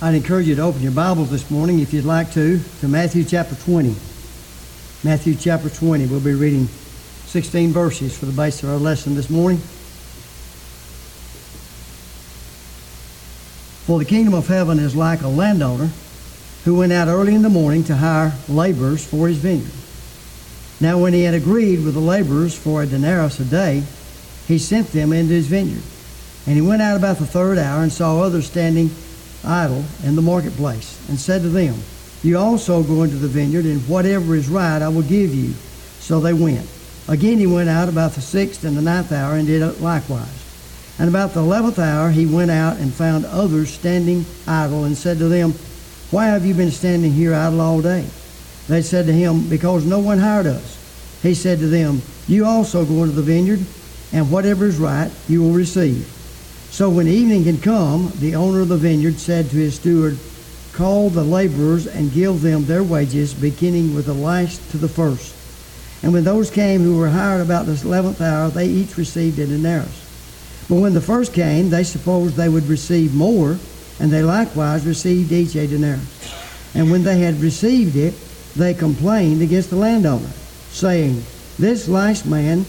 I'd encourage you to open your Bibles this morning, if you'd like to Matthew chapter 20. Matthew chapter 20. We'll be reading 16 verses for the base of our lesson this morning. For the kingdom of heaven is like a landowner who went out early in the morning to hire laborers for his vineyard. Now when he had agreed with the laborers for a denarius a day, he sent them into his vineyard. And he went out about the third hour and saw others standing idle in the marketplace, and said to them, You also go into the vineyard, and whatever is right I will give you. So they went. Again he went out about the 6th and the 9th hour, and did likewise. And about the 11th hour he went out and found others standing idle, and said to them, Why have you been standing here idle all day? They said to him, Because no one hired us. He said to them, You also go into the vineyard, and whatever is right you will receive. So when evening had come, the owner of the vineyard said to his steward, Call the laborers and give them their wages, beginning with the last to the first. And when those came who were hired about the 11th hour, they each received a denarius. But when the first came, they supposed they would receive more, and they likewise received each a denarius. And when they had received it, they complained against the landowner, saying, These last men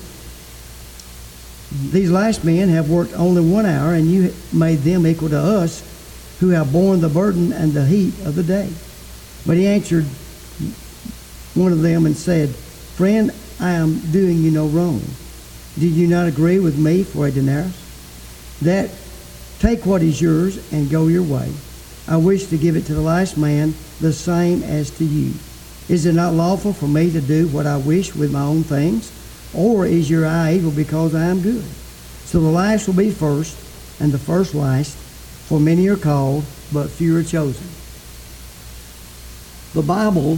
have worked only 1 hour, and you made them equal to us, who have borne the burden and the heat of the day. But he answered one of them and said, Friend, I am doing you no wrong. Did you not agree with me for a denarius? That take what is yours and go your way. I wish to give it to the last man the same as to you. Is it not lawful for me to do what I wish with my own things? Or is your eye evil because I am good? So the last will be first, and the first last, for many are called, but few are chosen. The Bible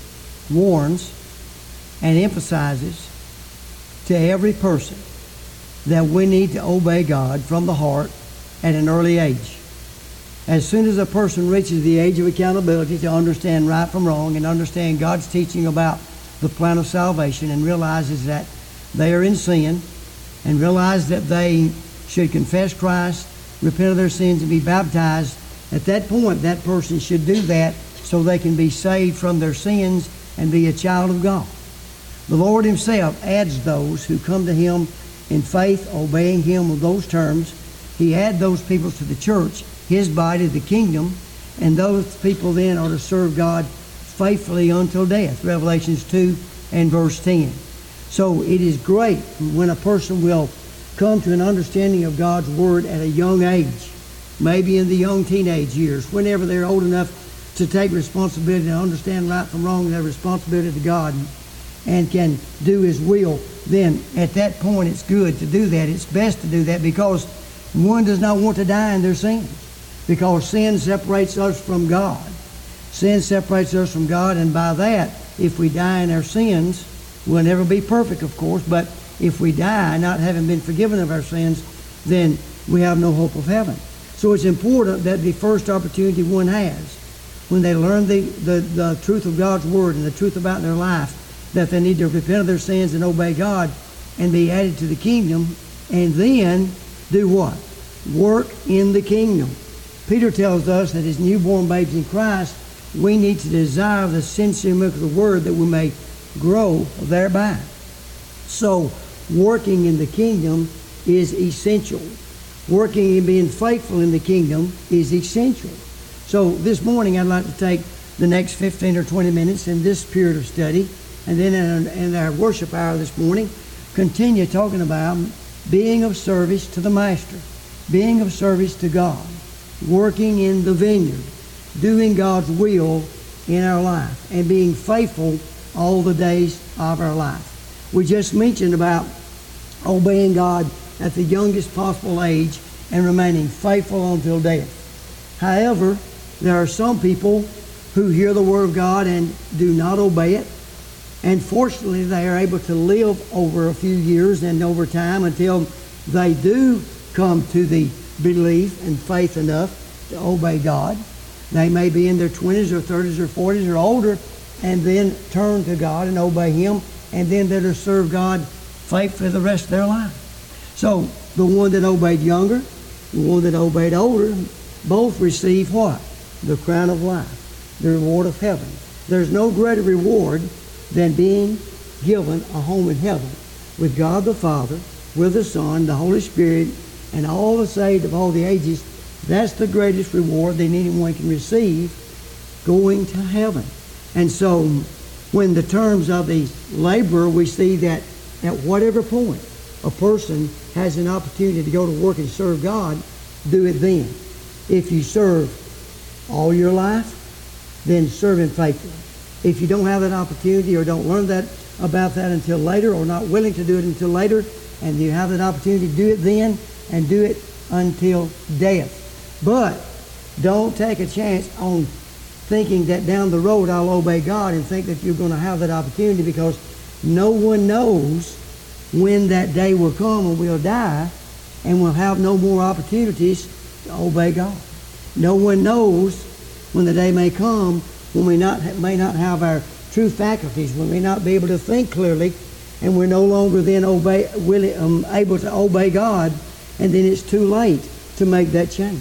warns and emphasizes to every person that we need to obey God from the heart at an early age. As soon as a person reaches the age of accountability to understand right from wrong and understand God's teaching about the plan of salvation, and realizes that they are in sin, and realize that they should confess Christ, repent of their sins, and be baptized, at that point that person should do that so they can be saved from their sins and be a child of God. The Lord himself adds those who come to him in faith, obeying him on those terms. He adds those people to the church, his body, the kingdom, and those people then are to serve God faithfully until death. Revelations 2 and verse 10. So it is great when a person will come to an understanding of God's Word at a young age, maybe in the young teenage years, whenever they're old enough to take responsibility and understand right from wrong, their responsibility to God, and can do his will. Then at that point it's good to do that. It's best to do that, because one does not want to die in their sins, because sin separates us from God. Sin separates us from God, and by that, if we die in our sins, we'll never be perfect, of course, but if we die not having been forgiven of our sins, then we have no hope of heaven. So it's important that the first opportunity one has, when they learn the truth of God's Word and the truth about their life, that they need to repent of their sins and obey God and be added to the kingdom, and then do what? Work in the kingdom. Peter tells us that as newborn babes in Christ, we need to desire the sincere milk of the Word, that we may grow thereby. So working in the kingdom is essential. Working and being faithful in the kingdom is essential. So this morning I'd like to take the next 15 or 20 minutes in this period of study, and then in our worship hour this morning, continue talking about being of service to the Master, being of service to God, working in the vineyard, doing God's will in our life, and being faithful all the days of our life. We just mentioned about obeying God at the youngest possible age and remaining faithful until death. However, there are some people who hear the Word of God and do not obey it. And fortunately, they are able to live over a few years and over time until they do come to the belief and faith enough to obey God. They may be in their 20s or 30s or 40s or older, and then turn to God and obey Him, and then they're to serve God faithfully the rest of their life. So the one that obeyed younger, the one that obeyed older, both receive what? the crown of life, the reward of heaven. There's no greater reward than being given a home in heaven with God the Father, with the Son, the Holy Spirit, and all the saved of all the ages. That's the greatest reward that anyone can receive, going to heaven. And so when the terms of the laborer, we see that at whatever point a person has an opportunity to go to work and serve God, do it then. If you serve all your life, then serve Him faithfully. If you don't have that opportunity or don't learn that about that until later, or not willing to do it until later, and you have that opportunity, do it then and do it until death. But don't take a chance on thinking that down the road I'll obey God and think that you're going to have that opportunity, because no one knows when that day will come when we'll die and we'll have no more opportunities to obey God. No one knows when the day may come when we may not have our true faculties, when we may not be able to think clearly, and we're no longer then able to obey God, and then it's too late to make that change.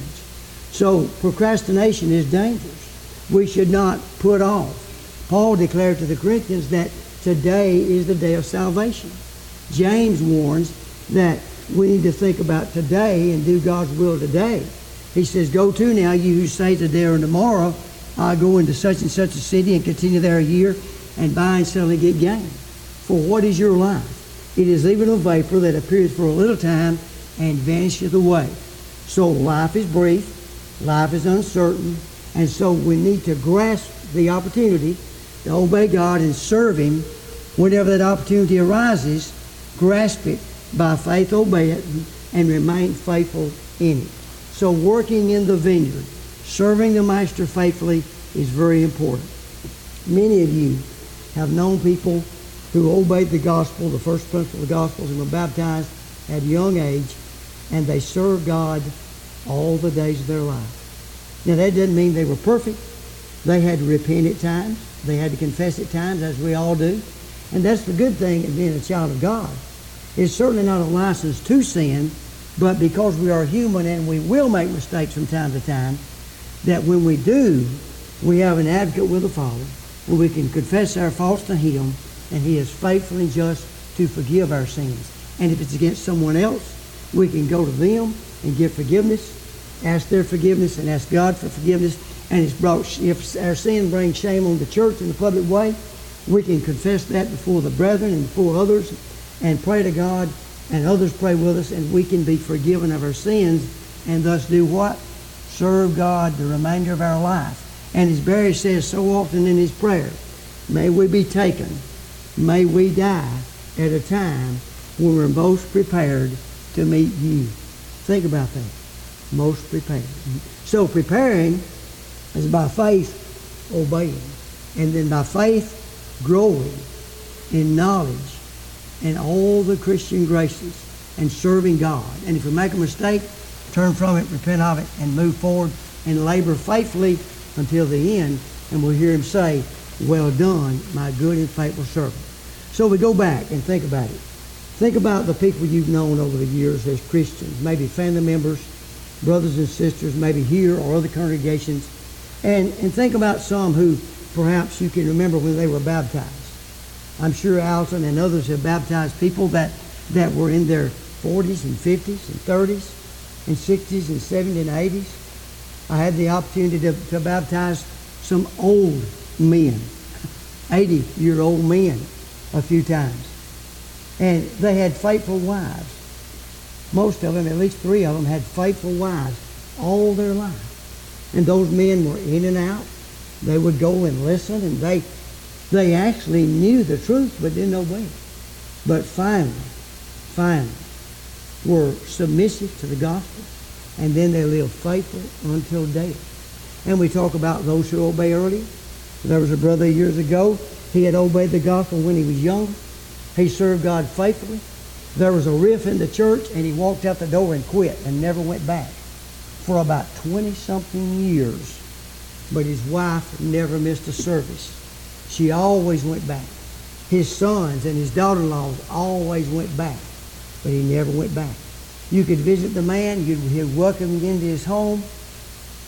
So procrastination is dangerous. We should not put off. Paul declared to the Corinthians that today is the day of salvation. James warns that we need to think about today and do God's will today. He says, go to now, you who say today or tomorrow, I'll go into such and such a city and continue there a year and buy and sell and get gain. For what is your life? It is even a vapor that appears for a little time and vanisheth away. So life is brief, life is uncertain, and so we need to grasp the opportunity to obey God and serve Him whenever that opportunity arises. Grasp it by faith, obey it, and remain faithful in it. So working in the vineyard, serving the Master faithfully is very important. Many of you have known people who obeyed the gospel, the first principle of the gospel, and were baptized at a young age, and they served God all the days of their life. Now that doesn't mean they were perfect. They had to repent at times. They had to confess at times, as we all do. And that's the good thing of being a child of God. It's certainly not a license to sin, but because we are human and we will make mistakes from time to time, that when we do, we have an advocate with the Father, and we can confess our faults to Him, and He is faithful and just to forgive our sins. And if it's against someone else, we can go to them and give forgiveness, ask their forgiveness, and ask God for forgiveness. And if our sin brings shame on the church in the public way, we can confess that before the brethren and before others and pray to God, and others pray with us, and we can be forgiven of our sins, and thus do what? Serve God the remainder of our life. And as Barry says so often in his prayer, may we be taken, may we die at a time when we're most prepared to meet you. Think about that. Most prepared. So preparing is by faith obeying, and then by faith growing in knowledge and all the Christian graces and serving God. And if we make a mistake, turn from it, repent of it, and move forward and labor faithfully until the end. And we'll hear Him say, well done, my good and faithful servant. So we go back and think about it. Think about the people you've known over the years as Christians, maybe family members, brothers and sisters, maybe here or other congregations. And think about some who perhaps you can remember when they were baptized. I'm sure Alton and others have baptized people that were in their 40s and 50s and 30s and 60s and 70s and 80s. I had the opportunity to baptize some old men, 80-year-old men a few times. And they had faithful wives. Most of them, at least 3 of them, had faithful wives all their life. And those men were in and out. They would go and listen, and they actually knew the truth but didn't obey it. But finally, were submissive to the gospel, and then they lived faithful until death. And we talk about those who obey early. There was a brother years ago, he had obeyed the gospel when he was young. He served God faithfully. There was a rift in the church, and he walked out the door and quit and never went back for about 20-something years. But his wife never missed a service. She always went back. His sons and his daughter-in-laws always went back, but he never went back. You could visit the man, you'd welcome him into his home,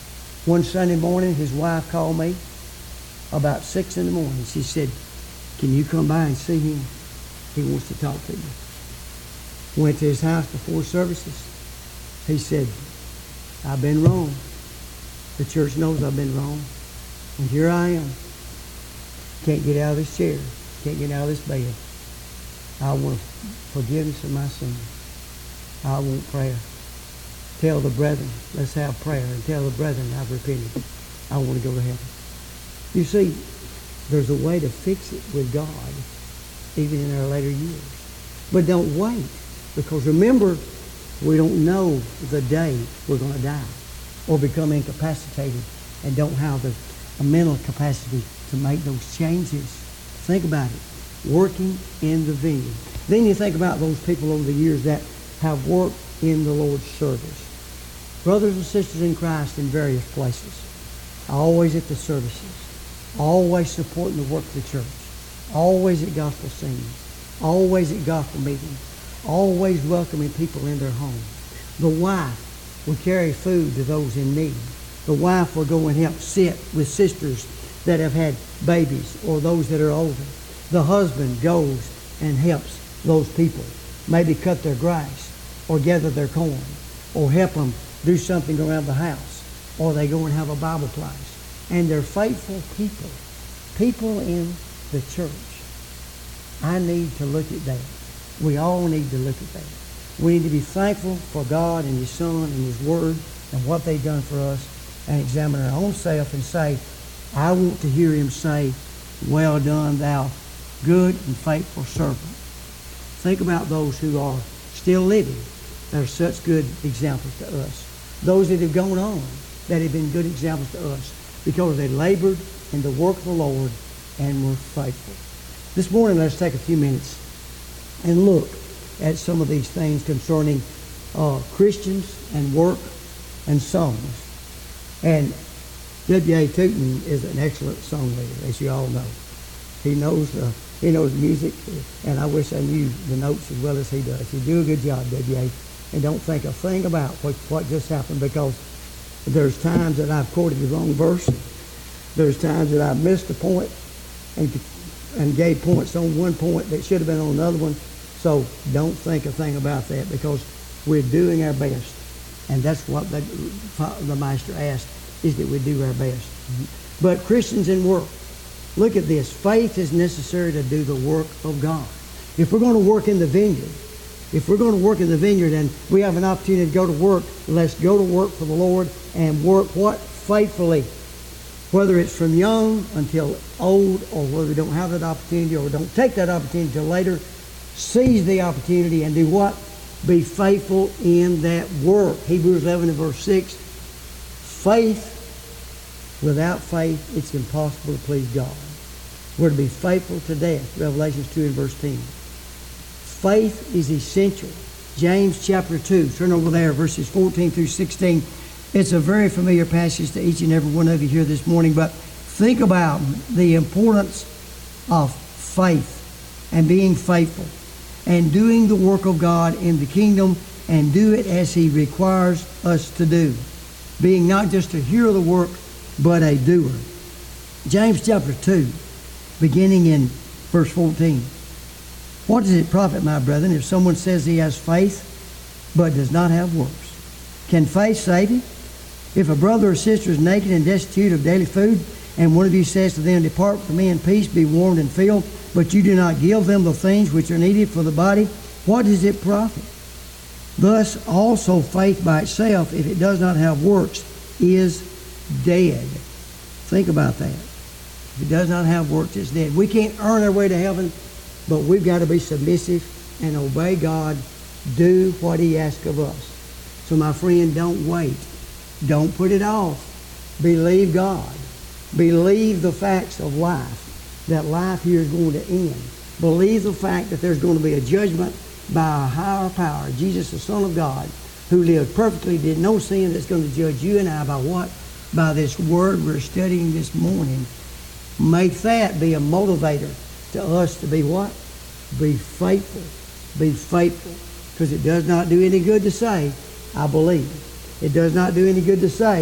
One Sunday morning, his wife called me about 6 in the morning. She said, "Can you come by and see him? He wants to talk to you." Went to his house before services. He said, "I've been wrong. The church knows I've been wrong. And here I am. Can't get out of this chair. Can't get out of this bed. I want forgiveness of my sins. I want prayer. Tell the brethren, let's have prayer. And tell the brethren, I've repented. I want to go to heaven." You see, there's a way to fix it with God, even in our later years. But don't wait. Because remember, we don't know the day we're going to die or become incapacitated and don't have a mental capacity to make those changes. Think about it. Working in the vineyard. Then you think about those people over the years that have worked in the Lord's service. Brothers and sisters in Christ in various places. Always at the services. Always supporting the work of the church. Always at gospel singing. Always at gospel meetings. Always welcoming people in their home. The wife will carry food to those in need. The wife will go and help sit with sisters that have had babies or those that are older. The husband goes and helps those people, maybe cut their grass or gather their corn or help them do something around the house, or they go and have a Bible class. And they're faithful people. People in the church. I need to look at that. We all need to look at that. We need to be thankful for God and His Son and His Word and what they've done for us, and examine our own self and say, I want to hear Him say, "Well done, thou good and faithful servant." Think about those who are still living. They're such good examples to us. Those that have gone on, that have been good examples to us because they labored in the work of the Lord and were faithful. This morning, let's take a few minutes and look at some of these things concerning Christians and work and songs. And W.A. Tootin is an excellent songwriter, as you all know. He knows music, and I wish I knew the notes as well as he does. You do a good job, W.A. And don't think a thing about what just happened, because there's times that I've quoted the wrong verse. There's times that I've missed a point and gave points on one point that should have been on another one. So don't think a thing about that, because we're doing our best. And that's what the Master asked, is that we do our best. But Christians in work, look at this. Faith is necessary to do the work of God. If we're going to work in the vineyard, and we have an opportunity to go to work, let's go to work for the Lord and work what? Faithfully. Whether it's from young until old, or whether we don't have that opportunity or don't take that opportunity until later, seize the opportunity and do what? Be faithful in that work. Hebrews 11 and verse 6. Faith, without faith, it's impossible to please God. We're to be faithful to death. Revelations 2 and verse 10. Faith is essential. James chapter 2. Turn over there, verses 14 through 16. It's a very familiar passage to each and every one of you here this morning, but think about the importance of faith and being faithful and doing the work of God in the kingdom, and do it as He requires us to do. Being not just a hearer of the work, but a doer. James chapter 2, beginning in verse 14. What does it profit, my brethren, if someone says he has faith, but does not have works? Can faith save him? If a brother or sister is naked and destitute of daily food, and one of you says to them, "Depart from me in peace, be warmed and filled," but you do not give them the things which are needed for the body, what does it profit? Thus also faith by itself, if it does not have works, is dead. Think about that. If it does not have works, it's dead. We can't earn our way to heaven, but we've got to be submissive and obey God, do what He asks of us. So my friend, don't wait. Don't put it off. Believe God. Believe the facts of life, that life here is going to end. Believe the fact that there's going to be a judgment by a higher power, Jesus, the Son of God, who lived perfectly, did no sin, that's going to judge you and I by what? By this word we're studying this morning. Make that be a motivator to us to be what? Be faithful. Be faithful. Because it does not do any good to say, I believe. It does not do any good to say,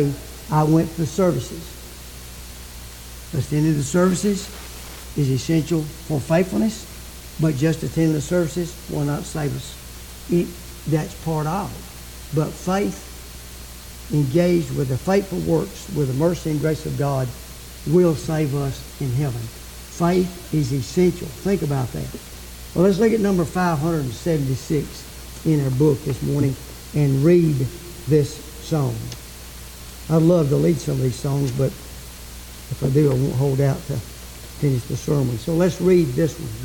I went to the services. Attending the services is essential for faithfulness, but just attending the services will not save us. That's part of it. But faith, engaged with the faithful works, with the mercy and grace of God, will save us in heaven. Faith is essential. Think about that. Well, let's look at number 576 in our book this morning and read this song. I'd love to lead some of these songs, but if I do, I won't hold out to finish the sermon. So let's read this one.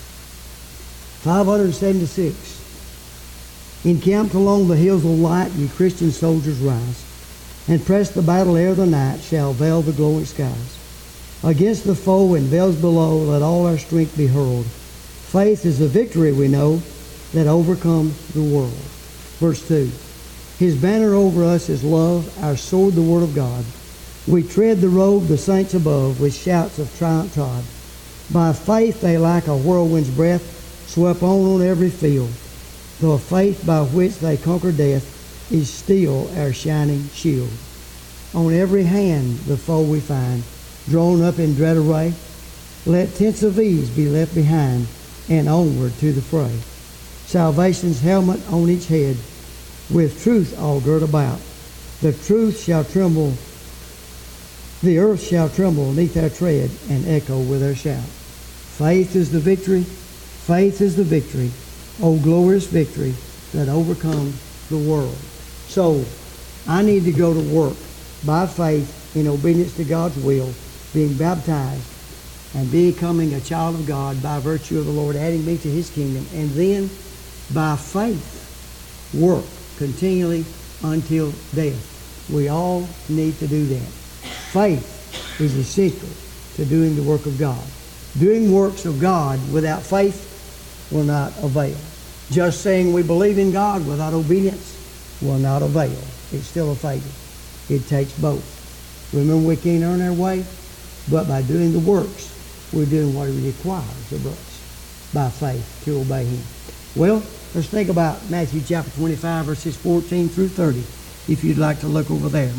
576. Encamped along the hills of light, ye Christian soldiers rise, and press the battle ere the night shall veil the glowing skies. Against the foe in vales below, let all our strength be hurled. Faith is the victory we know that overcomes the world. Verse 2. His banner over us is love, our sword the word of God. We tread the road the saints above with shouts of triumph trod. By faith they like a whirlwind's breath swept on every field. The faith by which they conquer death is still our shining shield. On every hand the foe we find, drawn up in dread array. Let tents of ease be left behind, and onward to the fray. Salvation's helmet on each head, with truth all girt about. The truth shall tremble, the earth shall tremble neath our tread, and echo with our shout. Faith is the victory, faith is the victory, oh glorious victory that overcomes the world. So, I need to go to work by faith in obedience to God's will, being baptized and becoming a child of God by virtue of the Lord adding me to His kingdom, and then by faith work continually until death. We all need to do that. Faith is essential to doing the work of God. Doing works of God without faith will not avail. Just saying we believe in God without obedience will not avail. It's still a failure. It takes both. Remember, we can't earn our way, but by doing the works, we're doing what He requires of us by faith to obey Him. Well, let's think about Matthew chapter 25, verses 14 through 30, if you'd like to look over there.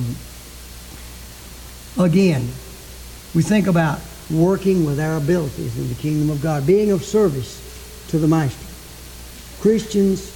Again, we think about working with our abilities in the kingdom of God, being of service to the Master. Christians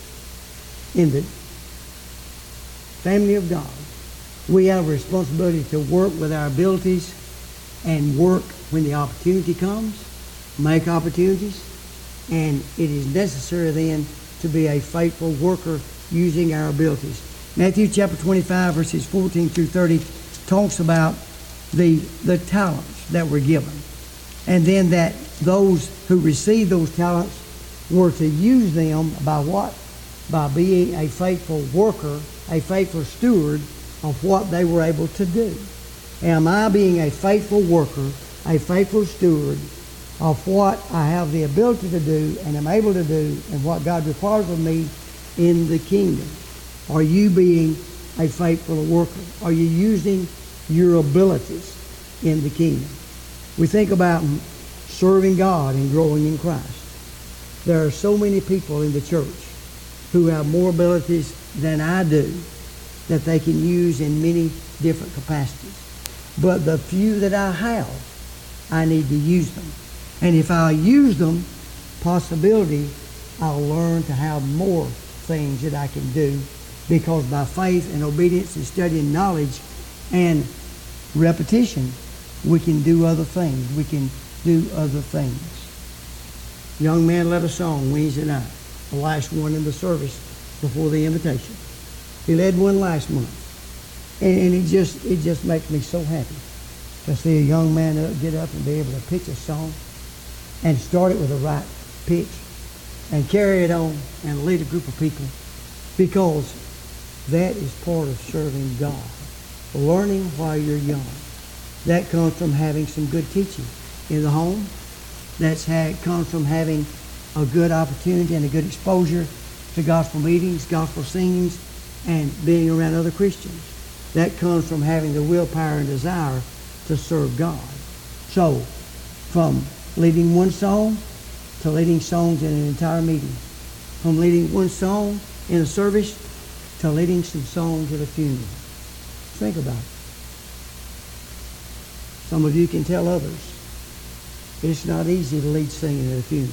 in the family of God, we have a responsibility to work with our abilities and work when the opportunity comes, make opportunities, and it is necessary then to be a faithful worker using our abilities. Matthew chapter 25, verses 14 through 30 talks about the talents that were given, and then that those who received those talents were to use them by what? By being a faithful worker, a faithful steward of what they were able to do. Am I being a faithful worker, a faithful steward of what I have the ability to do and am able to do and what God requires of me in the kingdom? Are you being a faithful worker? Are you using your abilities in the kingdom? We think about serving God and growing in Christ. There are so many people in the church who have more abilities than I do that they can use in many different capacities. But the few that I have, I need to use them. And if I use them, possibility I'll learn to have more things that I can do, because by faith and obedience and study and knowledge and repetition, we can do other things. We can do other things. Young man led a song Wednesday night, the last one in the service before the invitation. He led one last month. And it just makes me so happy to see a young man get up and be able to pitch a song and start it with the right pitch and carry it on and lead a group of people, because that is part of serving God. Learning while you're young. That comes from having some good teaching in the home. It comes from having a good opportunity and a good exposure to gospel meetings, gospel singings, and being around other Christians. That comes from having the willpower and desire to serve God. So, from leading one song to leading songs in an entire meeting. From leading one song in a service to leading some songs at a funeral. Think about it. Some of you can tell others. It's not easy to lead singing at a funeral.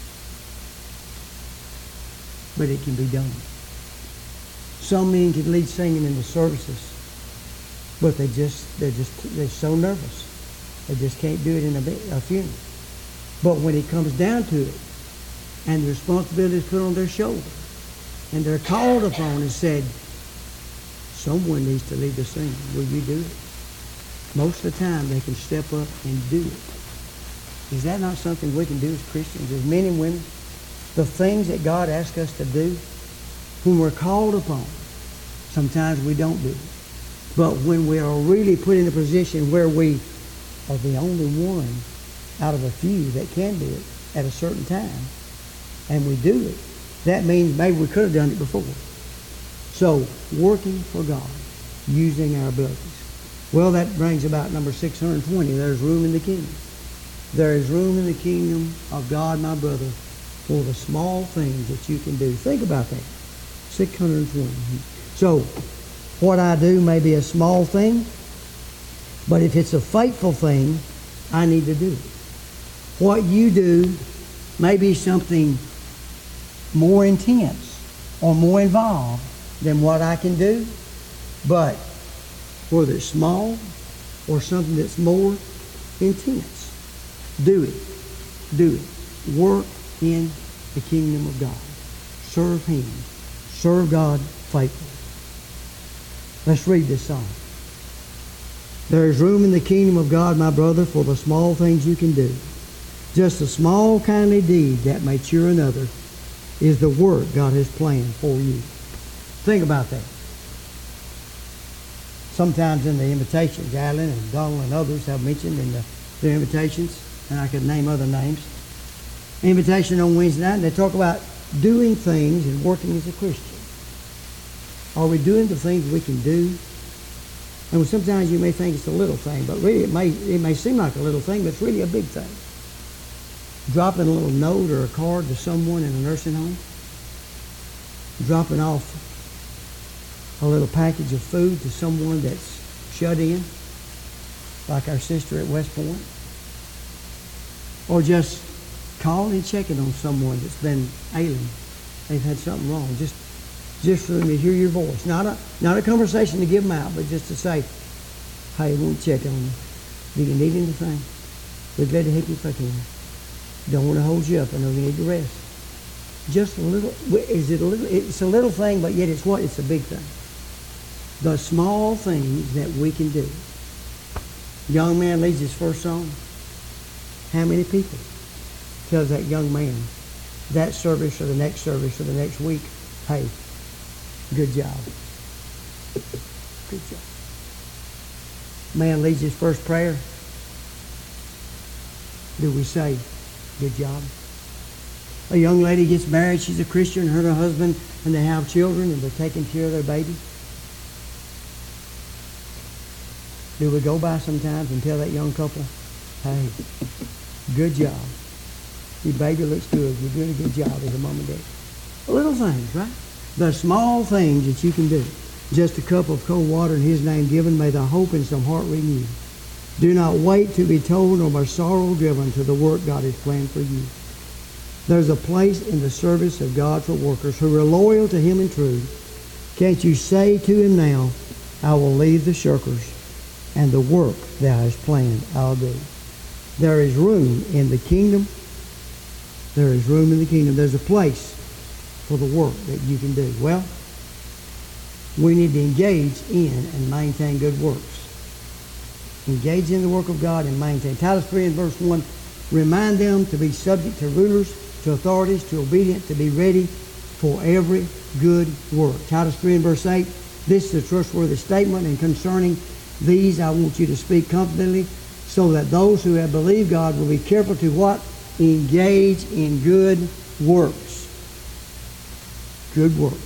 But it can be done. Some men can lead singing in the services, but they're so nervous. They just can't do it in a funeral. But when it comes down to it, and the responsibility is put on their shoulder, and they're called upon and said, someone needs to lead the singing. Will you do it? Most of the time they can step up and do it. Is that not something we can do as Christians, as men and women? The things that God asks us to do, when we're called upon, sometimes we don't do it. But when we are really put in a position where we are the only one out of a few that can do it at a certain time, and we do it, that means maybe we could have done it before. So, working for God, using our abilities. Well, that brings about number 620. There's room in the kingdom. There is room in the kingdom of God, my brother, for the small things that you can do. Think about that. 620. So, what I do may be a small thing, but if it's a faithful thing, I need to do it. What you do may be something more intense or more involved than what I can do, but whether it's small or something that's more intense, do it. Do it. Work in the kingdom of God. Serve Him. Serve God faithfully. Let's read this song. There is room in the kingdom of God, my brother, for the small things you can do. Just a small kindly deed that may cheer another is the work God has planned for you. Think about that. Sometimes in the invitations, Alan and Donald and others have mentioned in their invitations, and I could name other names, invitation on Wednesday night, and they talk about doing things and working as a Christian. Are we doing the things we can do? And sometimes you may think it's a little thing, but really it may seem like a little thing, but it's really a big thing. Dropping a little note or a card to someone in a nursing home. Dropping off a little package of food to someone that's shut in, like our sister at West Point. Or just calling and checking on someone that's been ailing. They've had something wrong. Just for them to hear your voice. Not a conversation to give them out, but just to say, hey, I want to check on you. Do you need anything? We're glad to help you if I can. Don't want to hold you up. I know you need to rest. Just a little. It's a little thing, but yet it's what? It's a big thing. The small things that we can do. Young man leads his first song. How many people tells that young man that service or the next week, hey, good job. Good job. Man leads his first prayer. Do we say, good job? A young lady gets married, she's a Christian, her and her husband, and they have children, and they're taking care of their baby. Do we go by sometimes and tell that young couple, hey, good job. Your baby looks good. You're doing a good job as a mom and dad. Little things, right? The small things that you can do. Just a cup of cold water in His name given, may the hope in some heart renew. Do not wait to be told, nor by sorrow driven to the work God has planned for you. There's a place in the service of God for workers who are loyal to Him and true. Can't you say to Him now, I will leave the shirkers, and the work Thou hast planned I'll do. There is room in the kingdom. There is room in the kingdom. There's a place for the work that you can do. Well, we need to engage in and maintain good works. Engage in the work of God and maintain. Titus 3 and verse 1, remind them to be subject to rulers, to authorities, to obedient, to be ready for every good work. Titus 3 and verse 8, this is a trustworthy statement, and concerning these I want you to speak confidently, so that those who have believed God will be careful to what? Engage in good works. Good works.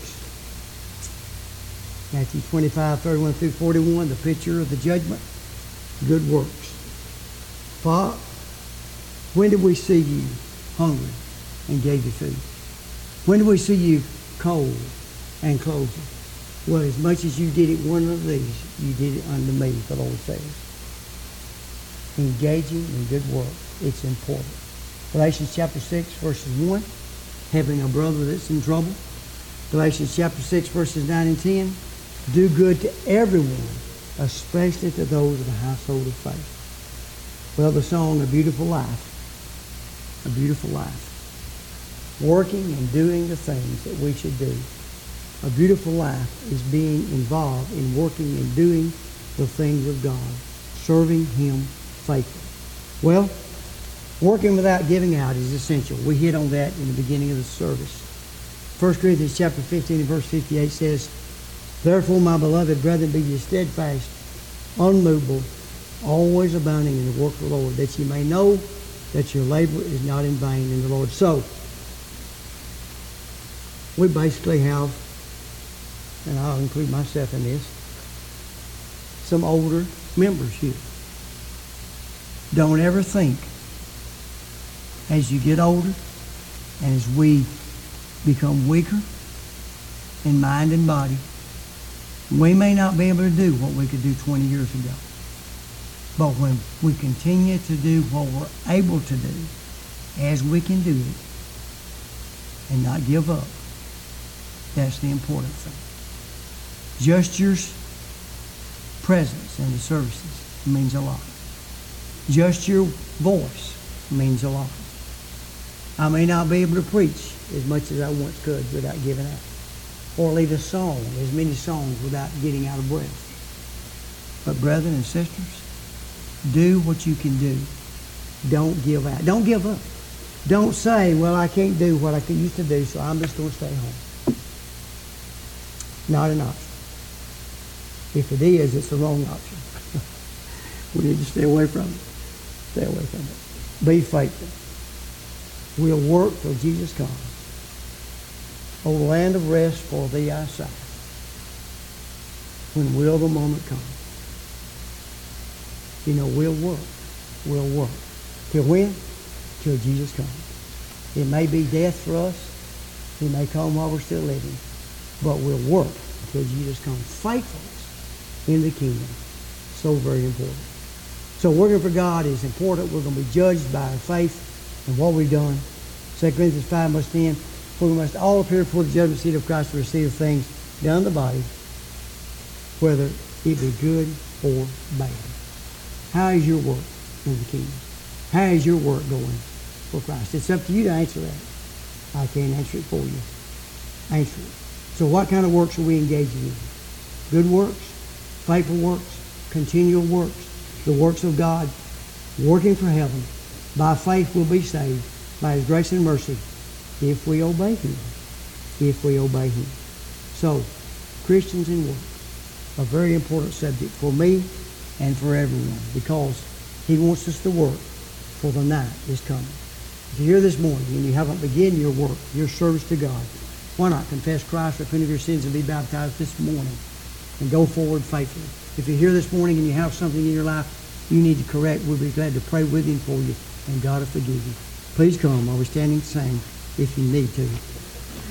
Matthew 25, 31 through 41, the picture of the judgment. Good works. Father, when did we see you hungry and gave you food? When did we see you cold and clothed you? Well, as much as you did it one of these, you did it unto me, the Lord says. engaging in good work. It's important. Galatians chapter 6, verses 1, helping a brother that's in trouble. Galatians chapter 6, verses 9 and 10, do good to everyone, especially to those of the household of faith. Well, the song, A Beautiful Life. A beautiful life. Working and doing the things that we should do. A beautiful life is being involved in working and doing the things of God, serving Him faithfully. Well, working without giving out is essential. We hit on that in the beginning of the service. 1 Corinthians chapter 15 and verse 58 says, therefore, my beloved brethren, be ye steadfast, unmovable, always abounding in the work of the Lord, that ye may know that your labor is not in vain in the Lord. So, we basically have, and I'll include myself in this, some older members here. Don't ever think, as you get older and as we become weaker in mind and body, we may not be able to do what we could do 20 years ago. But when we continue to do what we're able to do, as we can do it, and not give up, that's the important thing. Just your presence in the services means a lot. Just your voice means a lot. I may not be able to preach as much as I once could without giving out, or lead a song, as many songs, without getting out of breath. But brethren and sisters, do what you can do. Don't give out. Don't give up. Don't say, well, I can't do what I used to do, so I'm just going to stay home. Not an option. If it is, it's the wrong option. We need to stay away from it. Stay away from it. Be faithful. We'll work till Jesus comes. O land of rest, for thee I sigh. When will the moment come? You know, we'll work. We'll work. Till when? Till Jesus comes. It may be death for us. He may come while we're still living. But we'll work until Jesus comes. Faithfulness in the kingdom. So very important. So working for God is important. We're going to be judged by our faith and what we've done. 2 Corinthians 5 verse 10, for we must all appear before the judgment seat of Christ to receive things done in the body, whether it be good or bad. How is your work in the kingdom? How is your work going for Christ? It's up to you to answer that. I can't answer it for you. Answer it. So what kind of works are we engaging in? Good works, faithful works, continual works, the works of God, working for heaven. By faith we'll be saved, by His grace and mercy, if we obey Him. If we obey Him. So, Christians in work, a very important subject for me and for everyone, because He wants us to work, for the night is coming. If you're here this morning and you haven't begun your work, your service to God, why not confess Christ, repent of your sins, and be baptized this morning and go forward faithfully? If you're here this morning and you have something in your life you need to correct, we'll be glad to pray with Him for you, and God will forgive you. Please come while we're standing and sing if you need to.